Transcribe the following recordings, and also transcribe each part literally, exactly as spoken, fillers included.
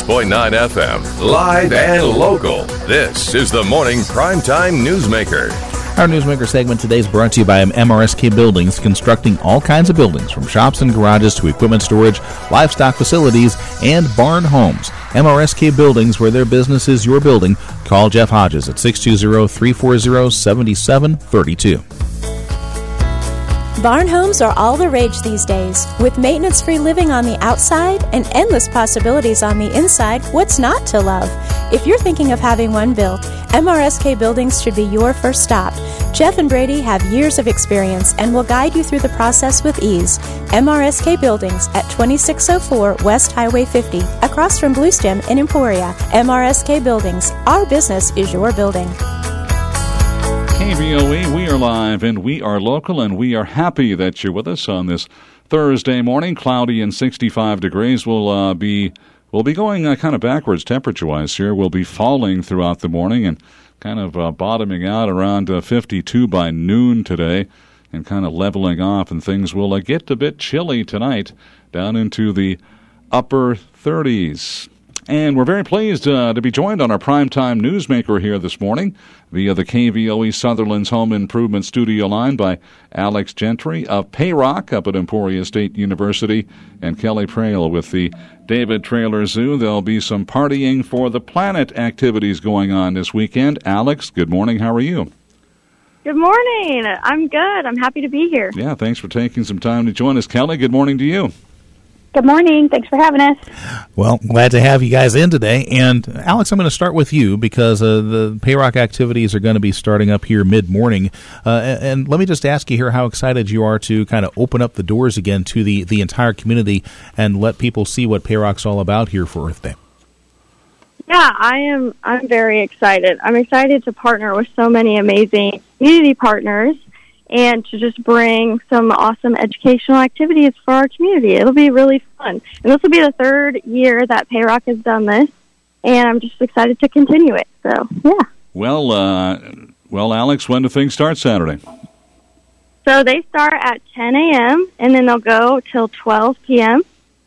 point nine F M, live and local. This is the Morning Primetime Newsmaker. Our Newsmaker segment today is brought to you by M R S K Buildings, constructing all kinds of buildings, from shops and garages to equipment storage, livestock facilities, and barn homes. M R S K Buildings, where their business is your building. Call Jeff Hodges at six two zero, three four zero, seven seven three two. Barn homes are all the rage these days. With maintenance-free living on the outside and endless possibilities on the inside, what's not to love? If you're thinking of having one built, M R S K Buildings should be your first stop. Jeff and Brady have years of experience and will guide you through the process with ease. M R S K Buildings at twenty-six oh four West Highway fifty, across from Bluestem in Emporia. M R S K Buildings, our business is your building. K V O E, we are live and we are local, and we are happy that you're with us on this Thursday morning. Cloudy and sixty-five degrees. We'll uh, be we'll be going uh, kind of backwards temperature-wise here. We'll be falling throughout the morning and kind of uh, bottoming out around uh, fifty-two by noon today, and kind of leveling off, and things will uh, get a bit chilly tonight, down into the upper thirties. And we're very pleased uh, to be joined on our Primetime Newsmaker here this morning via the K V O E Sutherland's Home Improvement Studio line by Alex Gentry of Payrock up at Emporia State University, and Kelly Trail with the David Traylor Zoo. There'll be some partying for the planet activities going on this weekend. Alex, good morning. How are you? Good morning. I'm good. I'm happy to be here. Yeah, thanks for taking some time to join us. Kelly, good morning to you. Good morning. Thanks for having us. Well, glad to have you guys in today. And Alex, I'm going to start with you because uh, the Payrock activities are going to be starting up here mid-morning. Uh, and, and let me just ask you here how excited you are to kind of open up the doors again to the, the entire community and let people see what Payrock's all about here for Earth Day. Yeah, I am. I'm very excited. I'm excited to partner with so many amazing community partners and to just bring some awesome educational activities for our community. It'll be really fun. And this will be the third year that Payrock has done this, and I'm just excited to continue it. So, yeah. Well, uh, well, Alex, when do things start Saturday? So they start at ten a.m., and then they'll go till twelve p.m.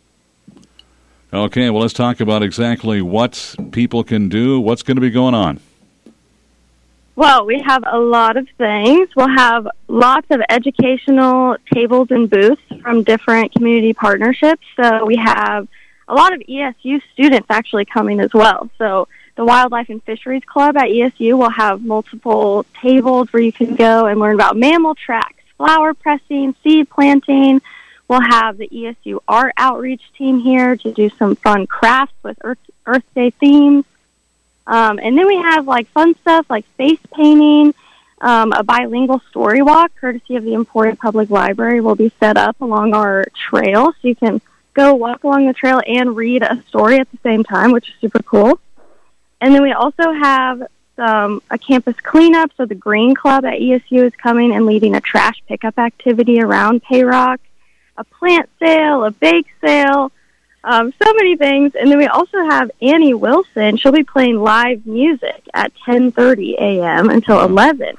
Okay, well, let's talk about exactly what people can do. What's going to be going on? Well, we have a lot of things. We'll have lots of educational tables and booths from different community partnerships. So we have a lot of E S U students actually coming as well. So the Wildlife and Fisheries Club at E S U will have multiple tables where you can go and learn about mammal tracks, flower pressing, seed planting. We'll have the E S U Art Outreach team here to do some fun crafts with Earth, Earth Day themes. Um, and then we have, like, fun stuff like face painting. Um, a bilingual story walk, courtesy of the Emporia Public Library, will be set up along our trail. So you can go walk along the trail and read a story at the same time, which is super cool. And then we also have um, a campus cleanup. So the Green Club at E S U is coming and leading a trash pickup activity around Payrock, a plant sale, a bake sale. Um, so many things. And then we also have Annie Wilson. She'll be playing live music at ten thirty a.m. until eleven.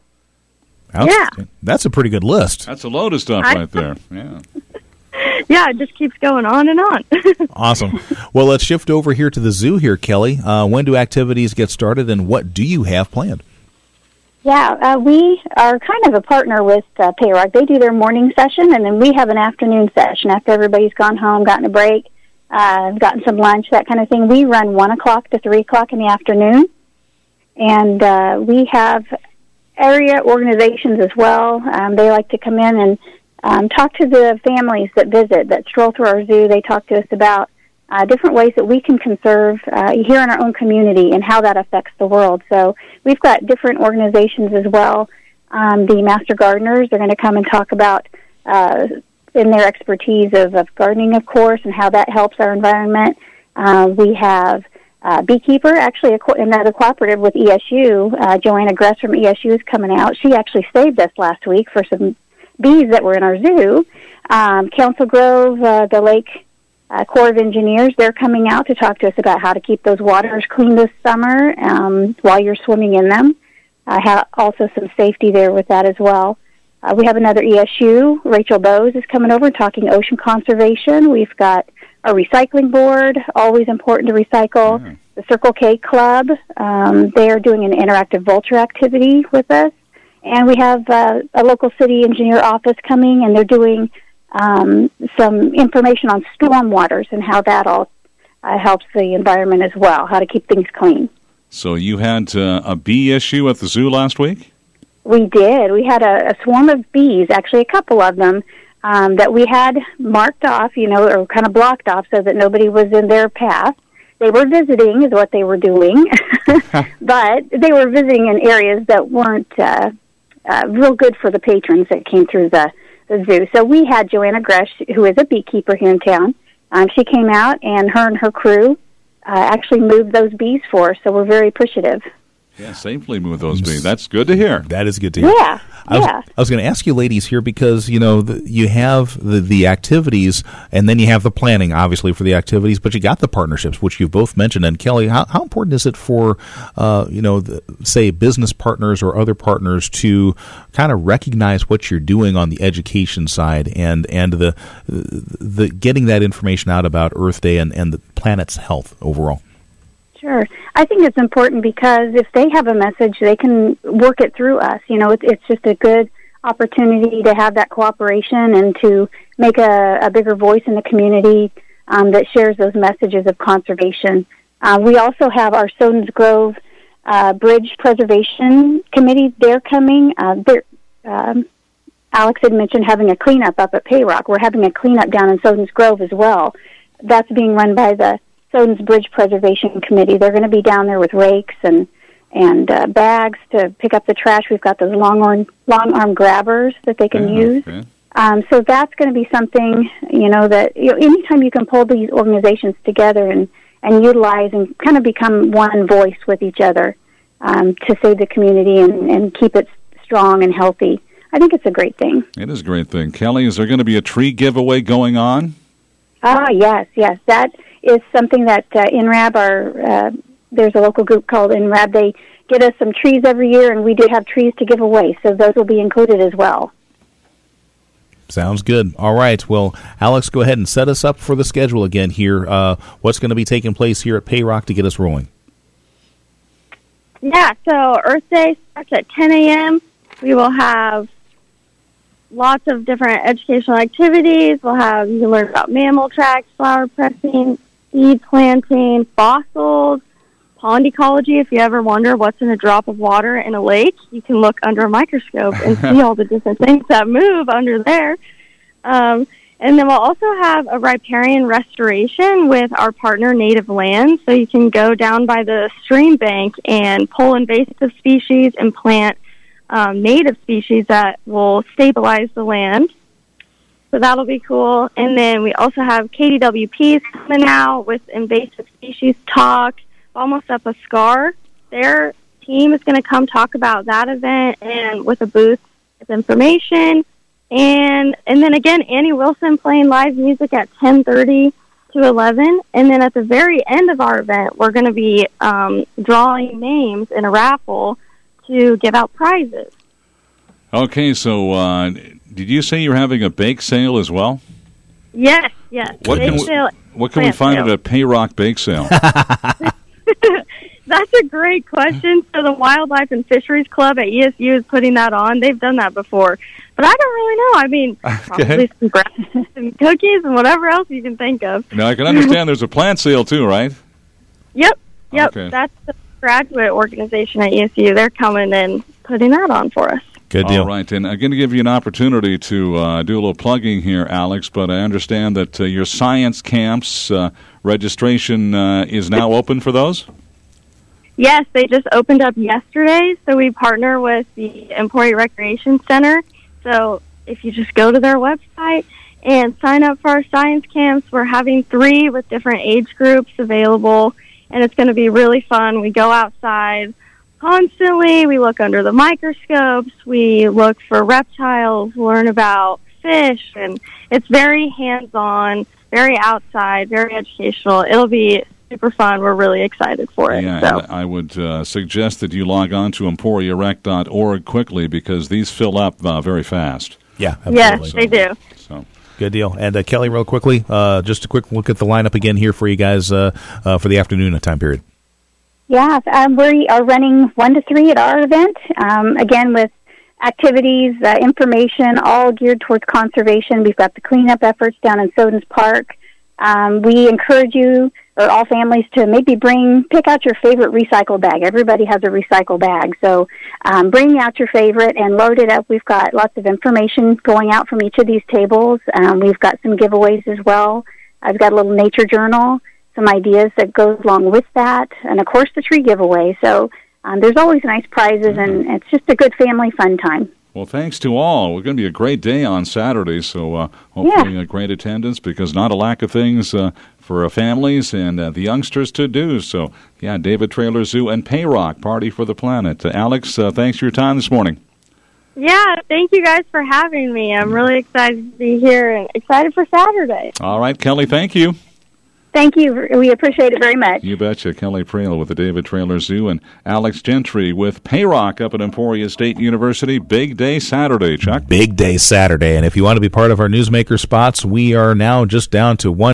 Yeah. That's a pretty good list. That's a load of stuff I, right there. Yeah. Yeah, it just keeps going on and on. Awesome. Well, let's shift over here to the zoo here, Kelly. Uh, when do activities get started, and what do you have planned? Yeah, uh, we are kind of a partner with uh, Payrock. They do their morning session, and then we have an afternoon session after everybody's gone home, gotten a break, uh, gotten some lunch, that kind of thing. We run one o'clock to three o'clock in the afternoon, and uh, we have area organizations as well. Um, they like to come in and um, talk to the families that visit, that stroll through our zoo. They talk to us about Uh, different ways that we can conserve uh, here in our own community and how that affects the world. So we've got different organizations as well. Um, the Master Gardeners are going to come and talk about, uh, in their expertise of, of gardening, of course, and how that helps our environment. Uh, we have uh, Beekeeper, actually a co- another cooperative with E S U. Uh, Joanna Gress from E S U is coming out. She actually saved us last week for some bees that were in our zoo. Um, Council Grove, uh, the lake Uh, Corps of Engineers, they're coming out to talk to us about how to keep those waters clean this summer um, while you're swimming in them. I uh, have also some safety there with that as well. Uh, we have another E S U. Rachel Bowes is coming over talking ocean conservation. We've got a recycling board, always important to recycle. Yeah. The Circle K Club, um, they are doing an interactive vulture activity with us. And we have uh, a local city engineer office coming, and they're doing um, some information on storm waters and how that all uh, helps the environment as well, how to keep things clean. So you had uh, a bee issue at the zoo last week? We did. We had a, a swarm of bees, actually a couple of them, um, that we had marked off, you know, or kind of blocked off so that nobody was in their path. They were visiting is what they were doing, but they were visiting in areas that weren't uh, uh, real good for the patrons that came through the, the zoo. So we had Joanna Gresh, who is a beekeeper here in town. Um, she came out, and her and her crew uh, actually moved those bees for us, so we're very appreciative. Yeah, safely move those bees. That's good to hear. That is good to hear. Yeah, I was, yeah. I was going to ask you ladies here because, you know, the, you have the, the activities and then you have the planning, obviously, for the activities, but you got the partnerships, which you've both mentioned. And, Kelly, how, how important is it for, uh, you know, the, say, business partners or other partners to kind of recognize what you're doing on the education side and, and the, the getting that information out about Earth Day and, and the planet's health overall? Sure. I think it's important because if they have a message, they can work it through us. You know, it, it's just a good opportunity to have that cooperation and to make a, a bigger voice in the community um, that shares those messages of conservation. Uh, we also have our Sodens Grove uh, Bridge Preservation Committee. They're coming. Uh, they're, um, Alex had mentioned having a cleanup up at Payrock. We're having a cleanup down in Sodens Grove as well. That's being run by the Sodens Bridge Preservation Committee. They're going to be down there with rakes and and uh, bags to pick up the trash. We've got those long arm long arm grabbers that they can Yeah, use. okay. Um, so that's going to be something, you know, that you know, anytime you can pull these organizations together and, and utilize and kind of become one voice with each other um, to save the community and, and keep it strong and healthy, I think it's a great thing. It is a great thing. Kelly, is there going to be a tree giveaway going on? Ah, yes, yes. That is something that uh, N R A B, our, uh, there's a local group called N R A B. They get us some trees every year, and we do have trees to give away, so those will be included as well. Sounds good. All right. Well, Alex, go ahead and set us up for the schedule again here. Uh, what's going to be taking place here at Payrock to get us rolling? Yeah, so Earth Day starts at ten a.m. We will have lots of different educational activities. We'll have, you can learn about mammal tracks, flower pressing, seed planting, fossils, pond ecology. If you ever wonder what's in a drop of water in a lake, you can look under a microscope and see all the different things that move under there. Um, and then we'll also have a riparian restoration with our partner Native Land. So you can go down by the stream bank and pull invasive species and plant Um, native species that will stabilize the land. So that'll be cool. And then we also have K D W Ps coming out with invasive species talk, almost up a scar. Their team is going to come talk about that event and with a booth with information. And and then again, Annie Wilson playing live music at ten thirty to eleven. And then at the very end of our event, we're going to be um, drawing names in a raffle to give out prizes. Okay, so uh, did you say you're having a bake sale as well? Yes, yes. What Bake can we, sale, what can we plant find sale. at a Payrock bake sale? That's a great question. So the Wildlife and Fisheries Club at E S U is putting that on. They've done that before. But I don't really know. I mean, probably some bread and cookies and whatever else you can think of. Now, I can understand there's a plant sale too, right? Yep, yep. Okay. That's the graduate organization at E S U. They're coming and putting that on for us. Good deal. All right, and I'm going to give you an opportunity to uh, do a little plugging here, Alex, but I understand that uh, your science camps uh, registration uh, is now open for those? Yes, they just opened up yesterday, so we partner with the Employee Recreation Center. So if you just go to their website and sign up for our science camps, we're having three with different age groups available, and it's going to be really fun. We go outside constantly. We look under the microscopes. We look for reptiles, learn about fish, and it's very hands-on, very outside, very educational. It'll be super fun. We're really excited for it. Yeah, so. and I would uh, suggest that you log on to emporia rec dot org quickly because these fill up uh, very fast. Yeah, Yes, absolutely. they do. So, Good deal. And uh, Kelly, real quickly, uh, just a quick look at the lineup again here for you guys uh, uh, for the afternoon time period. Yeah, um, we are running one to three at our event, um, again with activities, uh, information, all geared towards conservation. We've got the cleanup efforts down in Sodens Park. Um, we encourage you, or all families, to maybe bring, pick out your favorite recycle bag. Everybody has a recycle bag, so um, bring out your favorite and load it up. We've got lots of information going out from each of these tables. Um, we've got some giveaways as well. I've got a little nature journal, some ideas that goes along with that, and of course the tree giveaway. So um, there's always nice prizes, and it's just a good family fun time. Well, thanks to all. We're going to be a great day on Saturday, so uh, hopefully yeah. a great attendance, because not a lack of things uh, for uh, families and uh, the youngsters to do. So, yeah, David Trailer Zoo and Payrock, Party for the Planet. Uh, Alex, uh, thanks for your time this morning. Yeah, thank you guys for having me. I'm really excited to be here and excited for Saturday. All right, Kelly, thank you. Thank you. We appreciate it very much. You betcha. Kelly Prail with the David Trailer Zoo and Alex Gentry with Payrock up at Emporia State University. Big day Saturday, Chuck. Big day Saturday. And if you want to be part of our Newsmaker spots, we are now just down to one.